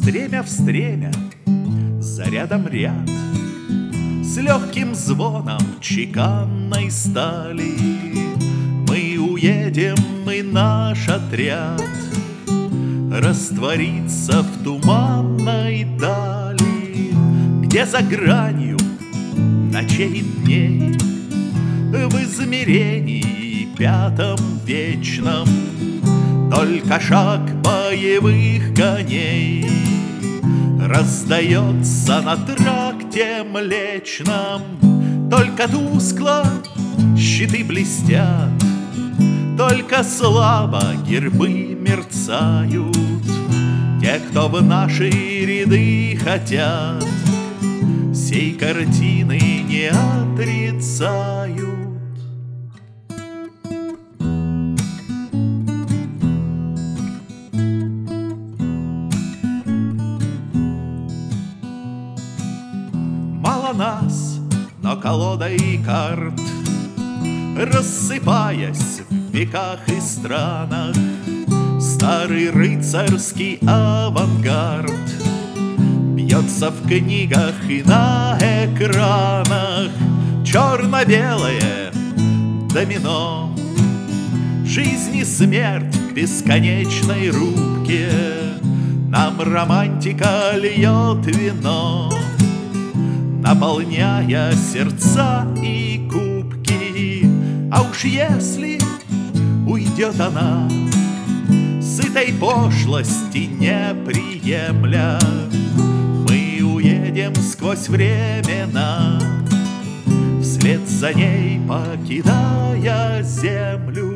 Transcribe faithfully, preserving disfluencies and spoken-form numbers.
Стремя в стремя, за рядом ряд, с легким звоном чеканной стали мы уедем, и наш отряд растворится в туманной дали, где за гранью ночей и дней, в измерении пятом вечном, только шаг боевых коней раздается на тракте Млечном. Только тускло щиты блестят, только слабо гербы мерцают. Те, кто в наши ряды хотят, сей картины не отрицают. Мало нас, но колодой карт, рассыпаясь в веках и странах, старый рыцарский авангард бьется в книгах и на экранах. Черно-белое домино, жизнь и смерть в бесконечной рубке, нам романтика льет вино, наполняя сердца и кубки. А уж если уйдет она, сытой пошлости не приемля, мы уедем сквозь времена, вслед за ней покидая землю.